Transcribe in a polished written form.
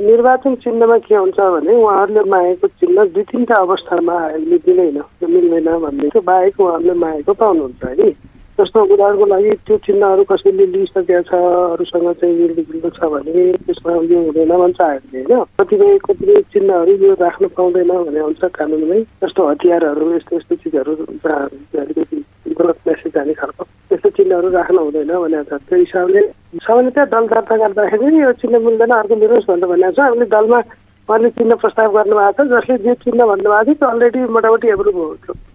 निर्वाचन चिन्हमा के हुन्छ भने उहाँहरूले मागेको चिन्ह 2-3टा अवस्थामा अहिले दिँदैन, मिल्दैन भन्ने त्यो बाहेक उहाँहरूले मागेको पाउनुहुन्छ है। जस्तो उदाहरणको लागि त्यो चिन्हहरू कसैले लिइसकेका छ, अरूसँग चाहिँ मिल्दो छ भने त्यसमा यो हुँदैन भन्छ आयोगले होइन। कतिपय चिन्हहरू यो राख्न पाउँदैन भने हुन्छ कानुनमै। जस्तो हतियारहरू यस्तो यस्तो चिजहरू अलिकति गलत मेसेज जाने खालको त्यस्तो चिन्हहरू राख्न हुँदैन भनेको छ। त्यो हिसाबले सामान्यतया दल दर्ता गर्दाखेरि यो चिन्ह मिल्दैन अर्को मिलोस् भनेर भनेको छ। हामीले दलमा उहाँले चिन्ह प्रस्ताव गर्नुभएको छ, जसले जे चिन्ह भन्नुभएको थियो त्यो अलरेडी मोटामोटी एप्रुभ हो।